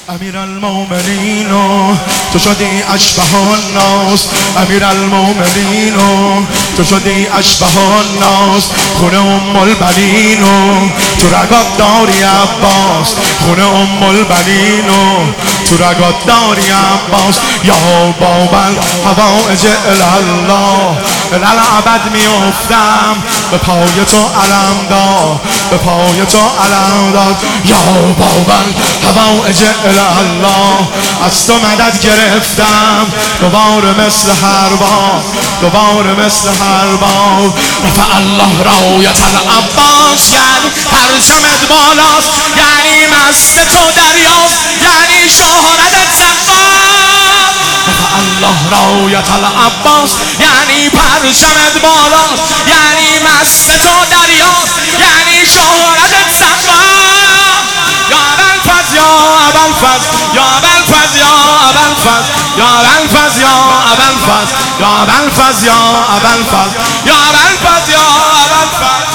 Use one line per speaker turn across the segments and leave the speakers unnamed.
امیر المومنین تو شدی اشبه الناس، امیر المومنین تو شدی اشبه الناس. خونه ام البنین تو رگات داری عباس، خونه ام البنین تو رگات داری عباس. یا باب الحوائج الله الالعبد میافتم به پای تو علم داد، به پای تو علم داد. یا باب الحوائج الله از تو مدد گرفتم دوباره مثل هر بار، دوباره مثل هر بار. رفع الله رایت العباس یعنی پرچمت بالاست، یعنی مست تو دریاست، یعنی شهرتت صفاست. رفع الله رایت العباس یعنی پرچمت بالاست، یعنی مست تو دریاست، یعنی شهرتت صفاست. یا ابوالفضل یا ابوالفضل یا ابوالفضل یا ابوالفضل یا ابوالفضل یا ابوالفضل یا ابوالفضل یا ابوالفضل یا ابوالفضل یا ابوالفضل.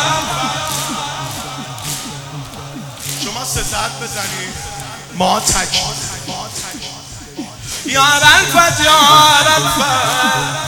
شما سه ساعت بزنید ما تک. یا ابوالفضل یا ابوالفضل.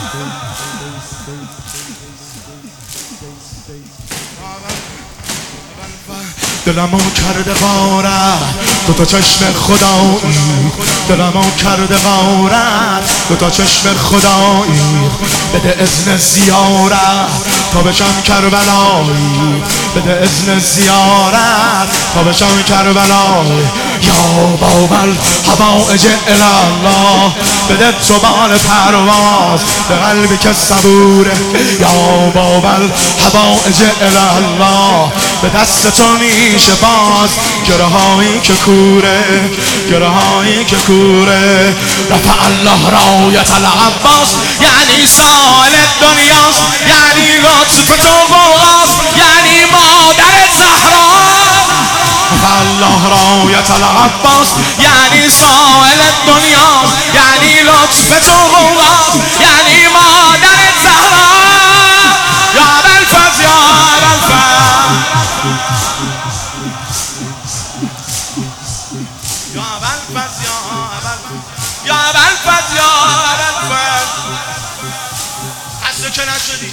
دلمو کرده غارت دوتا چشم خدایی، دلمو کرده غارت دوتا چشم خدایی. بده اذن زیارت تا بشم کربلایی، بده اذن زیارت تا بشم کربلایی. یا باب الحوائج الله بده تو بال پرواز به قلبی که صبوره. یا باب الحوائج الله به دست تو میشه باز گره هایی که کوره، گره هایی که کوره. رفع الله رایت العباس یعنی سائل دنیاست، یعنی لطف تو غوغاست، یعنی مادر زهرا. رفع الله رایت العباس یعنی سائل دنیاست، یعنی لطف تو غوغاست، یعنی مادر زهرا. یا ابوالفضل یا ابوالفضل یا ابوالفضل یا ابوالفضل یا ابوالفضل. خسته که نشدی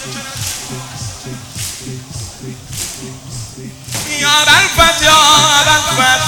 یا ابوالفضل یا ابوالفضل.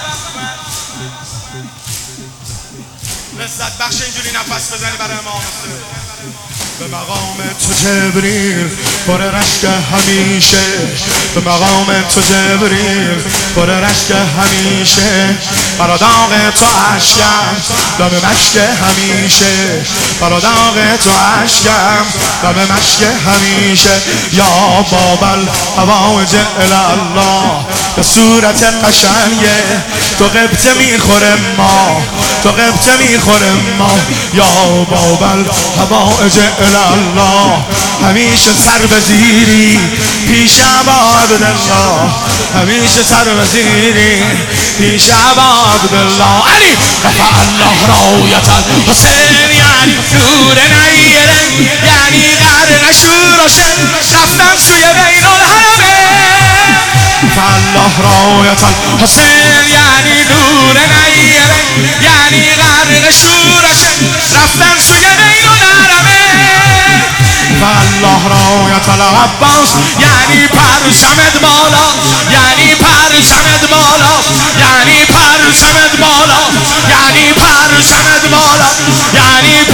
لذت بخش اینجوری نفس بزنی برای امام حسین. به مقام تو جبریل پر رشک همیشه، به مقام تو جبریل پر رشک همیشه. برا داغ تو عشقم دم مشک همیشه، برا داغ تو عشقم دم مشک همیشه. یا باب الحوائج الله به صورت قشنگه تو قبطه میخوره ما، تو قبطه میخوره ما. یا باب الحوائج الله همیشه سر بزیری پیش ابا عبدالله، همیشه سر بزیری پیش ابا عبدالله. علی رفع الله رایت الحسین یعنی نور نیره، یعنی غرق شور و شن رفتن سوی بین الحرمین. رفع الله رایت الحسین یعنی نور نیره، یعنی غرق شور و شن رفتن سوی بین الحرمین. الله رایت العباس یعنی پرچمت بالا، یعنی پرچمت بالا، یعنی پرچمت بالا، یعنی پرچمت بالا، یعنی